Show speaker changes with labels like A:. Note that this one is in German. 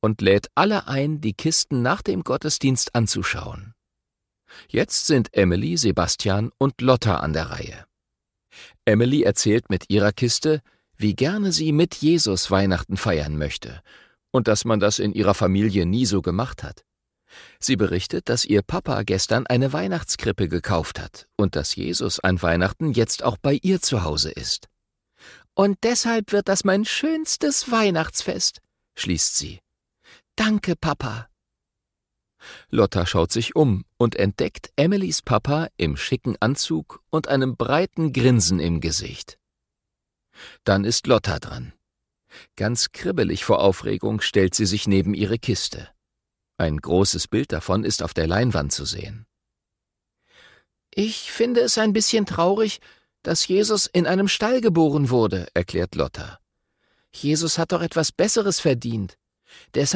A: und lädt alle ein, die Kisten nach dem Gottesdienst anzuschauen. Jetzt sind Emily, Sebastian und Lotta an der Reihe. Emily erzählt mit ihrer Kiste, wie gerne sie mit Jesus Weihnachten feiern möchte und dass man das in ihrer Familie nie so gemacht hat. Sie berichtet, dass ihr Papa gestern eine Weihnachtskrippe gekauft hat und dass Jesus an Weihnachten jetzt auch bei ihr zu Hause ist. Und deshalb wird das mein schönstes Weihnachtsfest, schließt sie. Danke, Papa. Lotta schaut sich um und entdeckt Emilys Papa im schicken Anzug und einem breiten Grinsen im Gesicht. Dann ist Lotta dran. Ganz kribbelig vor Aufregung stellt sie sich neben ihre Kiste. Ein großes Bild davon ist auf der Leinwand zu sehen. Ich finde es ein bisschen traurig, dass Jesus in einem Stall geboren wurde, erklärt Lotta. Jesus hat doch etwas Besseres verdient. Deshalb